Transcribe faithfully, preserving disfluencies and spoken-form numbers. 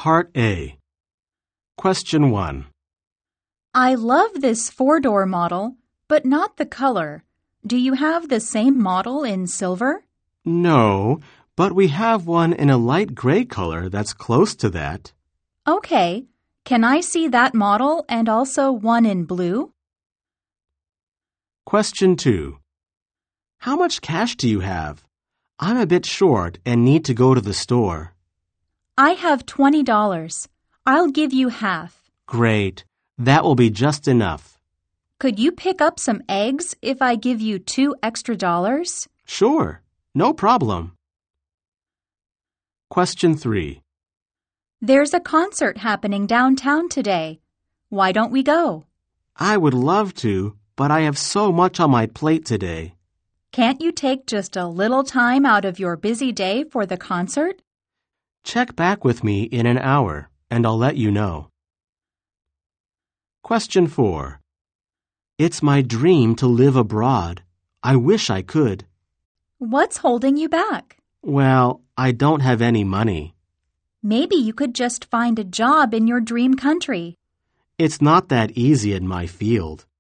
Part A. Question one. I love this four-door model, but not the color. Do you have the same model in silver? No, but we have one in a light gray color that's close to that. Okay. Can I see that model and also one in blue? Question two. How much cash do you have? I'm a bit short and need to go to the store. I have twenty dollars. I'll give you half. Great. That will be just enough. Could you pick up some eggs if I give you two extra dollars? Sure. No problem. Question three. There's a concert happening downtown today. Why don't we go? I would love to, but I have so much on my plate today. Can't you take just a little time out of your busy day for the concert? Check back with me in an hour, and I'll let you know. Question four. It's my dream to live abroad. I wish I could. What's holding you back? Well, I don't have any money. Maybe you could just find a job in your dream country. It's not that easy in my field.